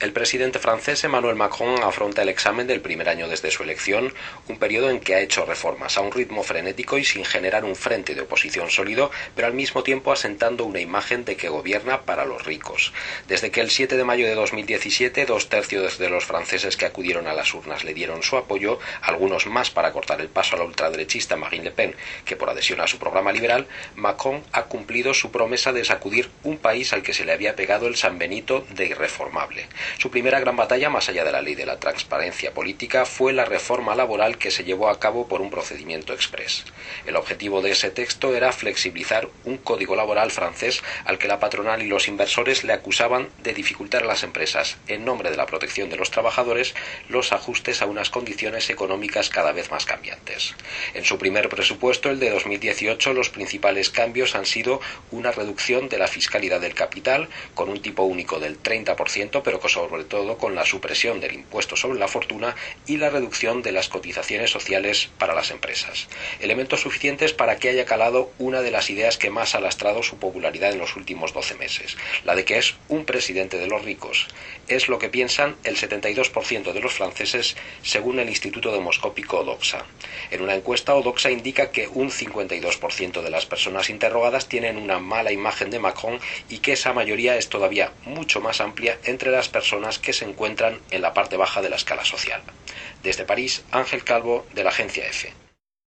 El presidente francés Emmanuel Macron afronta el examen del primer año desde su elección, un periodo en que ha hecho reformas a un ritmo frenético y sin generar un frente de oposición sólido, pero al mismo tiempo asentando una imagen de que gobierna para los ricos. Desde que el 7 de mayo de 2017 2/3 de los franceses que acudieron a las urnas le dieron su apoyo, algunos más para cortar el paso a la ultraderechista Marine Le Pen que por adhesión a su programa liberal, Macron ha cumplido su promesa de sacudir un país al que se le había pegado el San Benito de irreformable. Su primera gran batalla, más allá de la ley de la transparencia política, fue la reforma laboral que se llevó a cabo por un procedimiento exprés. El objetivo de ese texto era flexibilizar un código laboral francés al que la patronal y los inversores le acusaban de dificultar a las empresas, en nombre de la protección de los trabajadores, los ajustes a unas condiciones económicas cada vez más cambiantes. En su primer presupuesto, el de 2018, los principales cambios han sido una reducción de la fiscalidad del capital, con un tipo único del 30%, pero que sobre todo con la supresión del impuesto sobre la fortuna y la reducción de las cotizaciones sociales para las empresas. Elementos suficientes para que haya calado una de las ideas que más ha lastrado su popularidad en los últimos 12 meses, la de que es un presidente de los ricos. Es lo que piensan el 72% de los franceses, según el Instituto Demoscópico Odoxa. En una encuesta, Odoxa indica que un 52% de las personas interrogadas tienen una mala imagen de Macron y que esa mayoría es todavía mucho más amplia entre las personas que se encuentran en la parte baja de la escala social. Desde París, Ángel Calvo, de la agencia EFE.